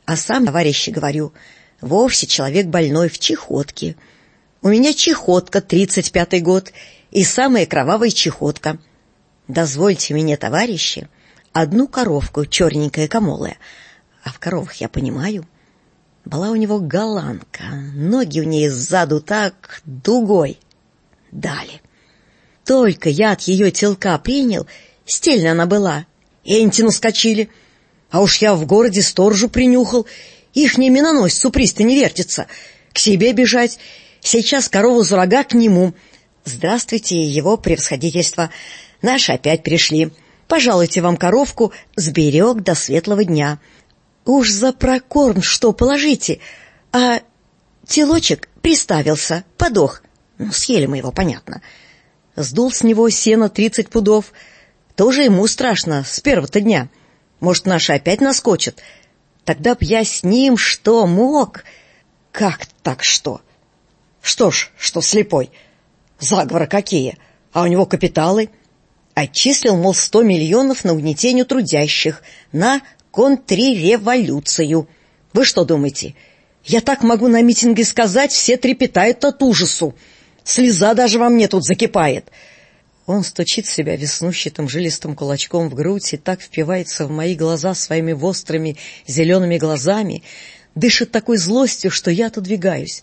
А сам, товарищи, говорю, вовсе человек больной в чехотке. У меня чехотка, тридцать пятый год, и самая кровавая чехотка. Дозвольте мне, товарищи, одну коровку, черненькая комолая. А в коровах я понимаю. Была у него голландка, ноги у ней сзаду так дугой. Дали. Только я от ее телка принял, стельная она была, энтину скочили. А уж я в городе сторожу принюхал, ихний миноносец у пристани вертится. К себе бежать, сейчас корову за рога к нему. Здравствуйте, его превосходительство. Наши опять пришли. Пожалуйте вам коровку, сберег до светлого дня. Уж за прокорм что положите, а телочек приставился, подох. Ну, съели мы его, понятно. Сдул с него сено тридцать пудов. Тоже ему страшно с первого-то дня. Может, наши опять наскочат. Тогда б я с ним что мог? Как так что? Что ж, что слепой? Заговоры какие? А у него капиталы? Отчислил, мол, сто миллионов на угнетение трудящих, на контрреволюцию. Вы что думаете? Я так могу на митинге сказать, все трепетают от ужасу. Слеза даже во мне тут закипает. Он стучит себя веснущатым жилистым кулачком в грудь и так впивается в мои глаза своими острыми зелеными глазами, дышит такой злостью, что я отодвигаюсь.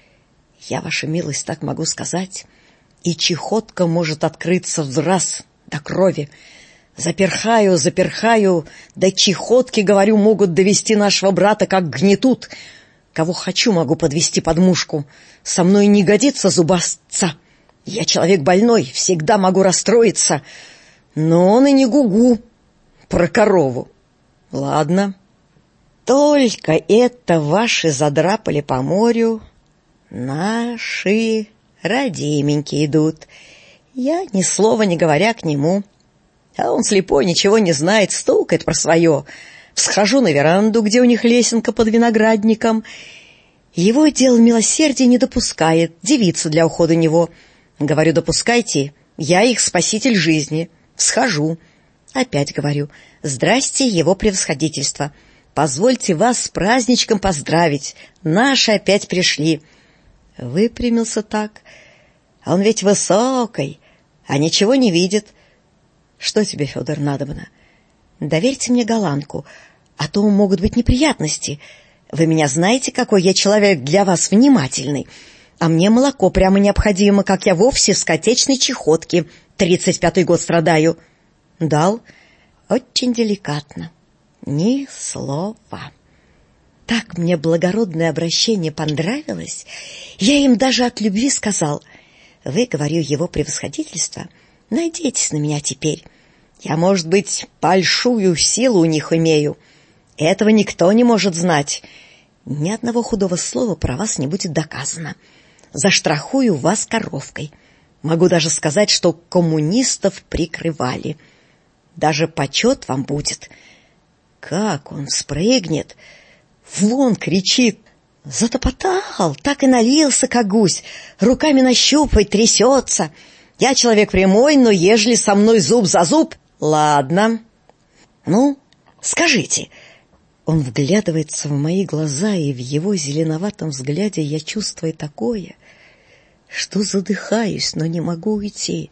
Я, ваша милость, так могу сказать, и чехотка может открыться в раз до крови. Заперхаю, заперхаю, до чехотки, говорю, могут довести нашего брата, как гнетут. Кого хочу, могу подвести под мушку. Со мной не годится зубастца. Я человек больной, всегда могу расстроиться. Но он и не гугу про корову. Ладно. Только это ваши задрапали по морю, наши родименькие идут. Я ни слова не говоря к нему. А он слепой, ничего не знает, стукает про свое. Всхожу на веранду, где у них лесенка под виноградником. Его дело милосердия не допускает, девица для ухода у него. Говорю, допускайте, я их спаситель жизни. Всхожу. Опять говорю, здрасте, его превосходительство. Позвольте вас с праздничком поздравить. Наши опять пришли. Выпрямился так. А он ведь высокий, а ничего не видит. Что тебе, Федор, надобно? Доверьте мне голландку, а то могут быть неприятности. Вы меня знаете, какой я человек для вас внимательный. А мне молоко прямо необходимо, как я вовсе в скотечной чехотке. Тридцать пятый год страдаю. Дал. Очень деликатно. Ни слова. Так мне благородное обращение понравилось. Я им даже от любви сказал. Вы, говорю, его превосходительство, надейтесь на меня теперь. Я, может быть, большую силу у них имею. Этого никто не может знать. Ни одного худого слова про вас не будет доказано. Заштрахую вас коровкой. Могу даже сказать, что коммунистов прикрывали. Даже почет вам будет. Как он спрыгнет, вон кричит. Затопотал, так и налился, как гусь. Руками нащупает, трясется. Я человек прямой, но ежели со мной зуб за зуб... Ладно. Ну, скажите. Он вглядывается в мои глаза, и в его зеленоватом взгляде я чувствую такое, что задыхаюсь, но не могу уйти.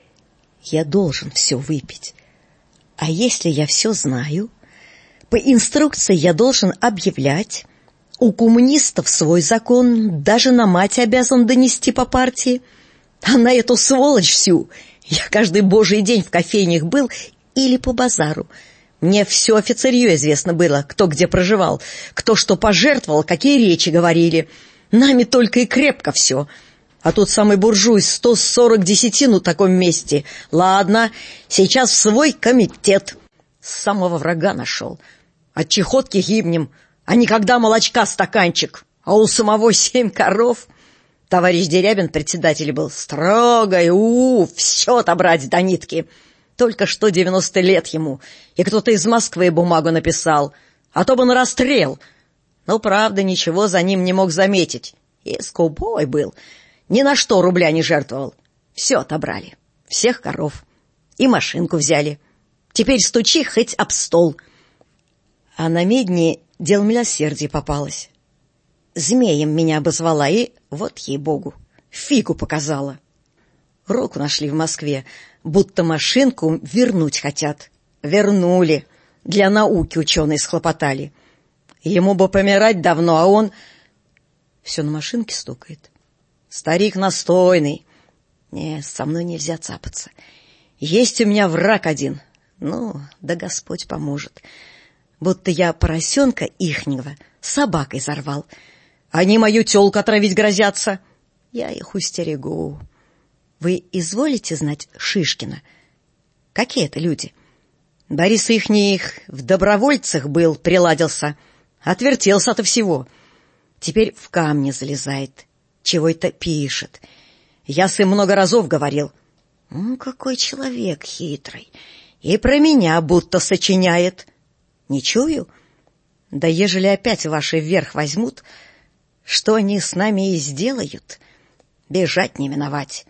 Я должен все выпить. А если я все знаю, по инструкции я должен объявлять, у коммунистов свой закон, даже на мать обязан донести по партии. А на эту сволочь всю я каждый божий день в кофейнях был или по базару. Мне все офицерье известно было, кто где проживал, кто что пожертвовал, какие речи говорили. Нами только и крепко все. А тут самый буржуй сто сорок десятин в таком месте. Ладно, сейчас в свой комитет. Самого врага нашел. От чехотки гибнем, а никогда молочка стаканчик. А у самого семь коров. Товарищ Дерябин председатель был строгой, у, все отобрать до нитки. Только что девяносто лет ему, и кто-то из Москвы бумагу написал, а то бы на расстрел. Но, правда, ничего за ним не мог заметить. И скупой был, ни на что рубля не жертвовал. Все отобрали, всех коров. И машинку взяли. Теперь стучи хоть об стол. А на медне дело милосердия попалось. Змеем меня обозвала и, вот ей-богу, фигу показала. Руку нашли в Москве, будто машинку вернуть хотят. Вернули. Для науки ученые схлопотали. Ему бы помирать давно, а он... Все на машинке стукает. Старик настойный. Не, со мной нельзя цапаться. Есть у меня враг один. Ну, да Господь поможет. Будто я поросенка ихнего собакой зарвал. Они мою тёлку отравить грозятся. Я их устерегу. Вы изволите знать Шишкина? Какие это люди? Борис ихних в добровольцах был, приладился. Отвертелся от всего. Теперь в камни залезает. Чего это пишет. Я с им много разов говорил. Ну, какой человек хитрый. И про меня будто сочиняет. Не чую? Да ежели опять ваши вверх возьмут, что они с нами и сделают? Бежать не миновать.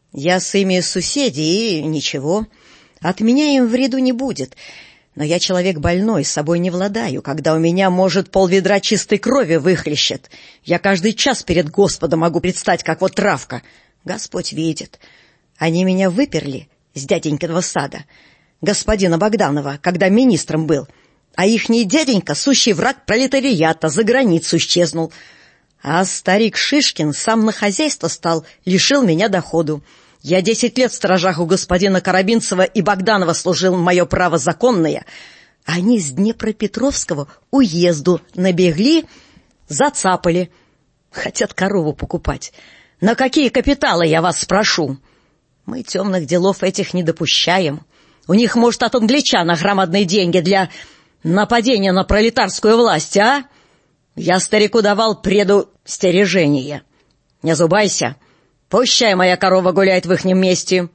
Я с ими суседи, и ничего. От меня им вреду не будет. Но я человек больной, с собой не владаю. Когда у меня, может, полведра чистой крови выхлещет. Я каждый час перед Господом могу предстать, как вот травка. Господь видит. Они меня выперли с дяденькиного сада, господина Богданова, когда министром был. А ихний дяденька, сущий враг пролетариата, за границу исчезнул. А старик Шишкин сам на хозяйство стал, лишил меня доходу. Я десять лет в сторожах у господина Карабинцева и Богданова служил, мое право законное. Они с Днепропетровского уезду набегли, зацапали. Хотят корову покупать. На какие капиталы, я вас спрошу? Мы темных делов этих не допущаем. У них, может, от англичан громадные деньги для нападения на пролетарскую власть, а? Я старику давал предустережение. Не зубайся. Пущай моя корова гуляет в ихнем месте.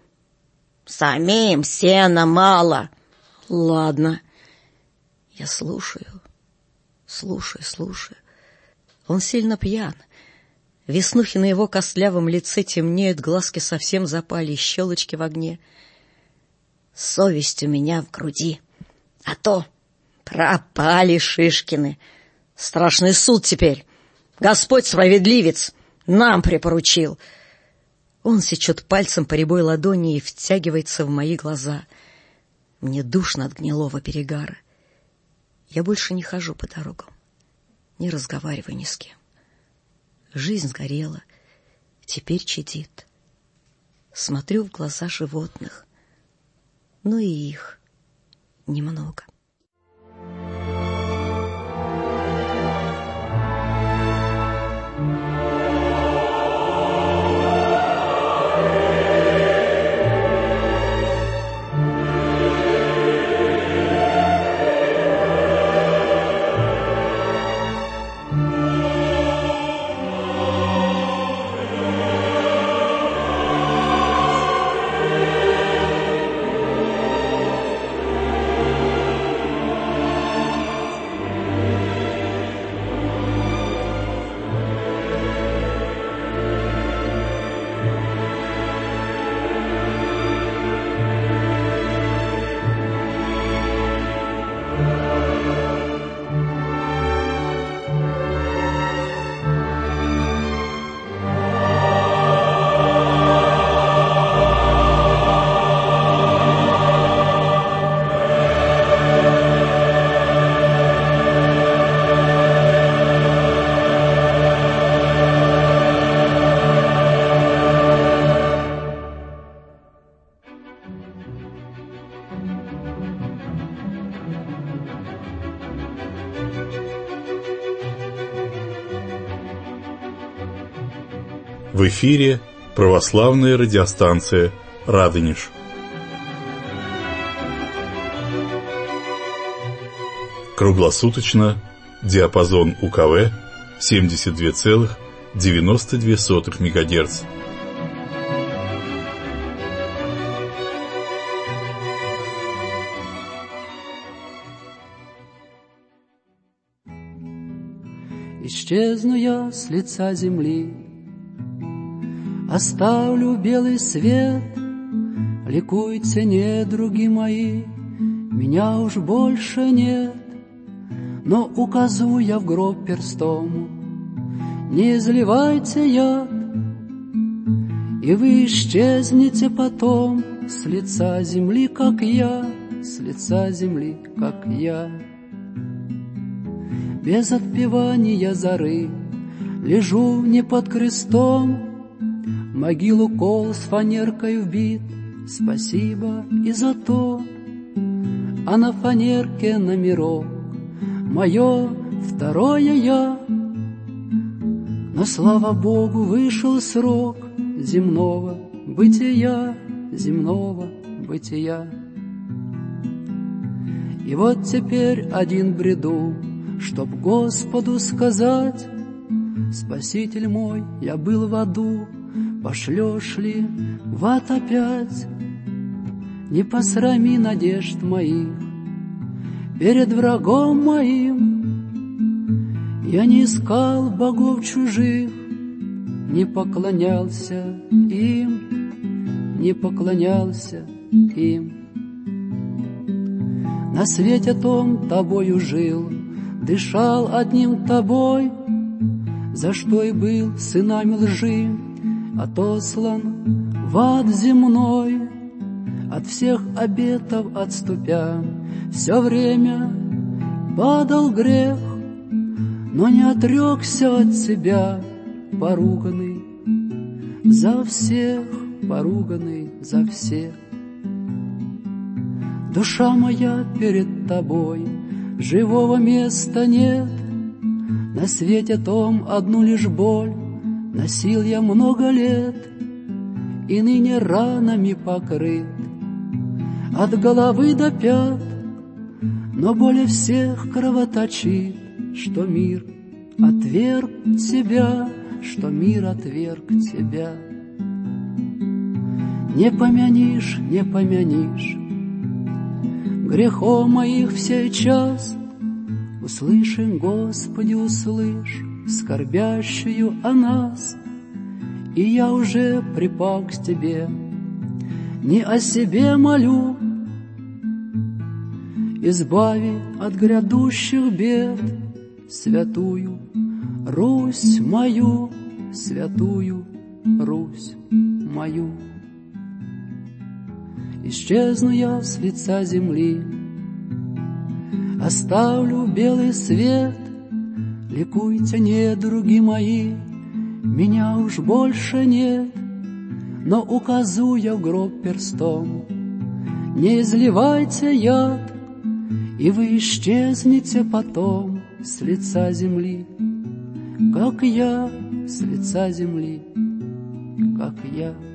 Самим сена мало. Ладно. Я слушаю, слушаю, слушаю. Он сильно пьян. Веснухи на его костлявом лице темнеют, глазки совсем запали, щелочки в огне. Совесть у меня в груди. А то пропали Шишкины. Страшный суд теперь. Господь справедливец нам припоручил. Он сечет пальцем по рябой ладони и втягивается в мои глаза. Мне душно от гнилого перегара. Я больше не хожу по дорогам, не разговариваю ни с кем. Жизнь сгорела, теперь чадит. Смотрю в глаза животных, но и их немного. В эфире православная радиостанция «Радонеж». Круглосуточно диапазон УКВ семьдесят два целых девяносто две сотых мегагерц. Исчезну я с лица земли, оставлю белый свет. Ликуйте, недруги мои, меня уж больше нет. но указу я в гроб перстом. Не изливайте яд, и вы исчезнете потом с лица земли, как я, с лица земли, как я. Без отпевания зары лежу не под крестом, в могилу кол с фанеркой вбит, спасибо и за то. А на фанерке номерок мое второе я. Но, слава Богу, вышел срок земного бытия, земного бытия. И вот теперь один бреду, чтоб Господу сказать: Спаситель мой, я был в аду, пошлешь ли в ад опять? Не посрами надежд моих перед врагом моим. Я не искал богов чужих, не поклонялся им, не поклонялся им. На свете том тобою жил, дышал одним тобой, за что и был сынами лжи отослан в ад земной. От всех обетов отступя, все время падал грех, но не отрекся от себя, поруганный за всех, поруганный за всех. Душа моя перед тобой, живого места нет, на свете том одну лишь боль носил я много лет, и ныне ранами покрыт от головы до пят, но более всех кровоточит, что мир отверг тебя, что мир отверг тебя. Не помянишь, не помянишь грехов моих в сей час, услыши, Господи, услышь скорбящую о нас. И я уже припал к тебе, не о себе молю, избави от грядущих бед святую Русь мою, святую Русь мою. Исчезну я с лица земли, оставлю белый свет. Ликуйте, недруги мои, меня уж больше нет, но указу я в гроб перстом. Не изливайте яд, и вы исчезнете потом с лица земли, как я, с лица земли, как я.